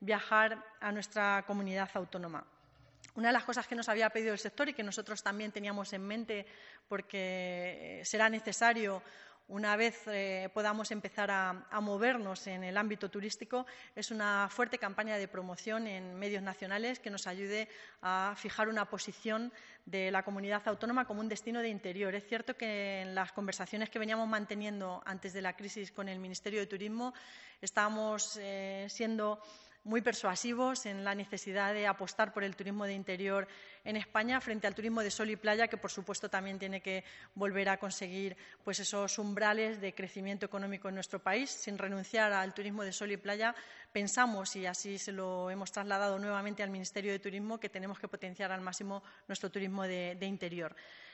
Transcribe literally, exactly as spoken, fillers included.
viajar a nuestra comunidad autónoma. Una de las cosas que nos había pedido el sector y que nosotros también teníamos en mente, porque será necesario una vez eh, podamos empezar a, a movernos en el ámbito turístico, es una fuerte campaña de promoción en medios nacionales que nos ayude a fijar una posición de la comunidad autónoma como un destino de interior. Es cierto que en las conversaciones que veníamos manteniendo antes de la crisis con el Ministerio de Turismo estábamos eh, siendo muy persuasivos en la necesidad de apostar por el turismo de interior en España frente al turismo de sol y playa, que por supuesto también tiene que volver a conseguir pues, esos umbrales de crecimiento económico en nuestro país. Sin renunciar al turismo de sol y playa, pensamos, y así se lo hemos trasladado nuevamente al Ministerio de Turismo, que tenemos que potenciar al máximo nuestro turismo de, de interior.